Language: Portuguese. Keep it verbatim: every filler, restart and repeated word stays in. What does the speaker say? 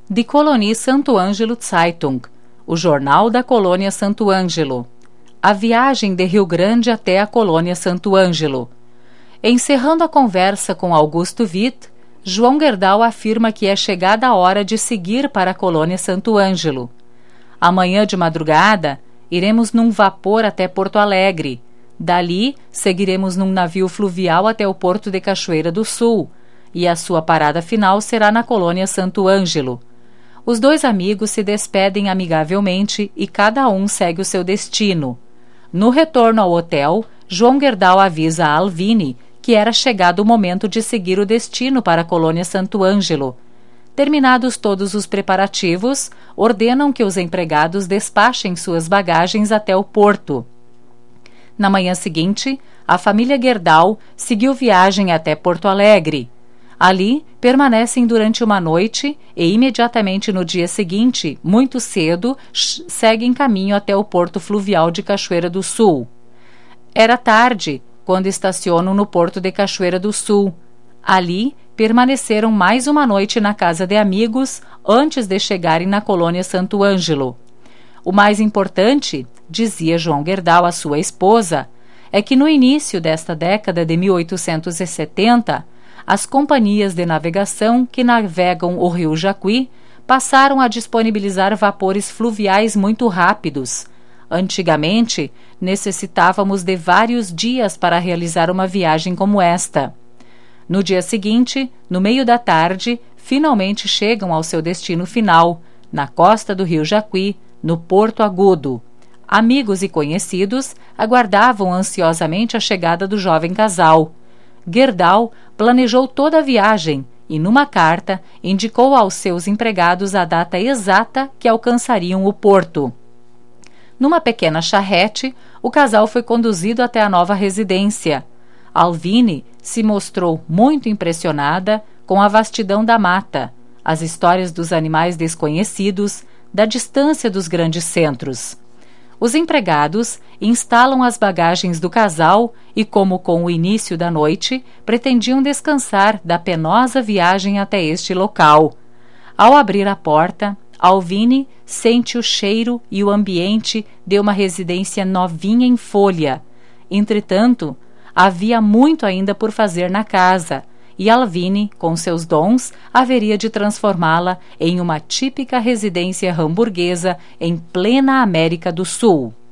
Die Kolonie Santo Ângelo Zeitung, o jornal da colônia Santo Ângelo. A viagem de Rio Grande até a colônia Santo Ângelo. Encerrando a conversa com Augusto Witt, João Gerdau afirma que é chegada a hora de seguir para a colônia Santo Ângelo. Amanhã de madrugada, iremos num vapor até Porto Alegre. Dali, seguiremos num navio fluvial até o porto de Cachoeira do Sul, e a sua parada final será na colônia Santo Ângelo. Os dois amigos se despedem amigavelmente e cada um segue o seu destino. No retorno ao hotel, João Gerdau avisa a Alvine que era chegado o momento de seguir o destino para a colônia Santo Ângelo. Terminados todos os preparativos, ordenam que os empregados despachem suas bagagens até o porto. Na manhã seguinte, a família Gerdau seguiu viagem até Porto Alegre. Ali, permanecem durante uma noite e imediatamente no dia seguinte, muito cedo, seguem caminho até o porto fluvial de Cachoeira do Sul. Era tarde quando estacionam no porto de Cachoeira do Sul. Ali, permaneceram mais uma noite na casa de amigos antes de chegarem na colônia Santo Ângelo. O mais importante, dizia João Gerdau à sua esposa, é que no início desta década de mil oitocentos e setenta, as companhias de navegação que navegam o rio Jacuí passaram a disponibilizar vapores fluviais muito rápidos. Antigamente, necessitávamos de vários dias para realizar uma viagem como esta. No dia seguinte, no meio da tarde, finalmente chegam ao seu destino final, na costa do rio Jacuí, no Porto Agudo. Amigos e conhecidos aguardavam ansiosamente a chegada do jovem casal. Gerdau planejou toda a viagem e, numa carta, indicou aos seus empregados a data exata que alcançariam o porto. Numa pequena charrete, o casal foi conduzido até a nova residência. Alvine se mostrou muito impressionada com a vastidão da mata, as histórias dos animais desconhecidos, da distância dos grandes centros. Os empregados instalam as bagagens do casal e, como com o início da noite, pretendiam descansar da penosa viagem até este local. Ao abrir a porta, Alvine sente o cheiro e o ambiente de uma residência novinha em folha. Entretanto, havia muito ainda por fazer na casa, e Alvine, com seus dons, haveria de transformá-la em uma típica residência hamburguesa em plena América do Sul.